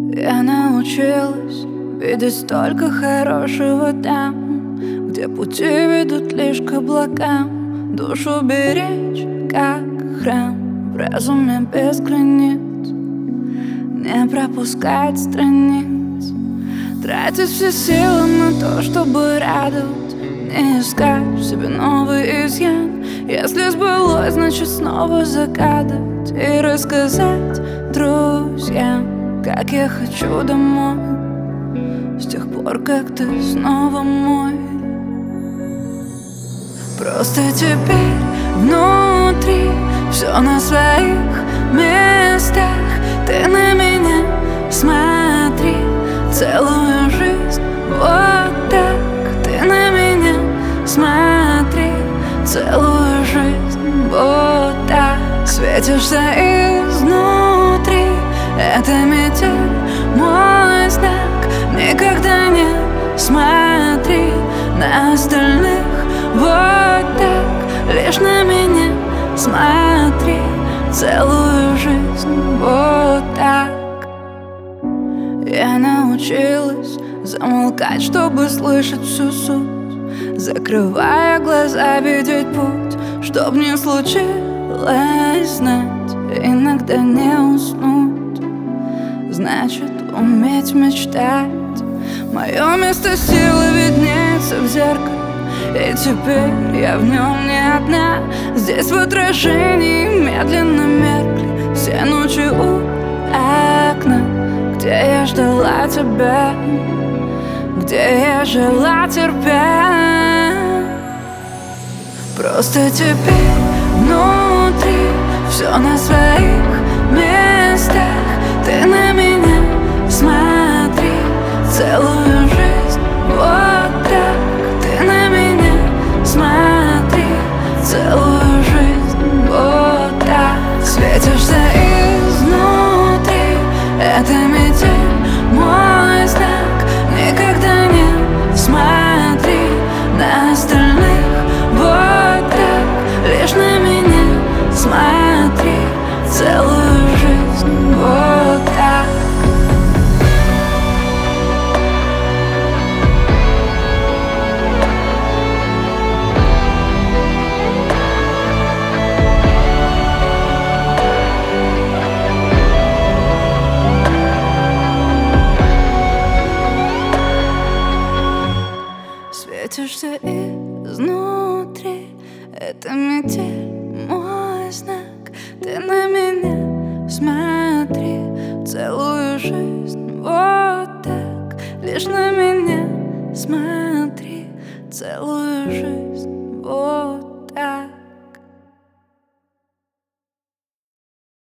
Я научилась видеть столько хорошего там, где пути ведут лишь к облакам. Душу беречь, как храм, в разуме без границ, не пропускать страниц, тратить все силы на то, чтобы радовать, не искать в себе новый изъян. Если сбылось, значит снова загадать и рассказать друзьям, как я хочу домой, с тех пор, как ты снова мой. Просто теперь внутри все на своих местах. Ты на меня смотри, целую жизнь вот так. Ты на меня смотри, целую жизнь вот так. Светишься изнутри, это метель, мой знак. Никогда не смотри на остальных вот так. Лишь на меня смотри, целую жизнь вот так. Я научилась замолкать, чтобы слышать всю суть, закрывая глаза, видеть путь, чтоб не случилось знать. Иногда не уснуть значит уметь мечтать. Мое место силы виднеется в зеркале, и теперь я в нем не одна. Здесь в отражении медленно меркли все ночи у окна, где я ждала тебя, где я жила терпя. Просто теперь внутри все на своих местах. Ты на меня смотри, целую жизнь вот так. Ты на меня смотри, целую жизнь вот так. Светишься изнутри, это метель, мой знак. Никогда не смотри на остальных вот так. Лишь на меня смотри, целую жизнь вот так. Светишься изнутри, это метель, мой знак. Ты на меня смотри, целую жизнь вот так. Лишь на меня смотри, целую жизнь.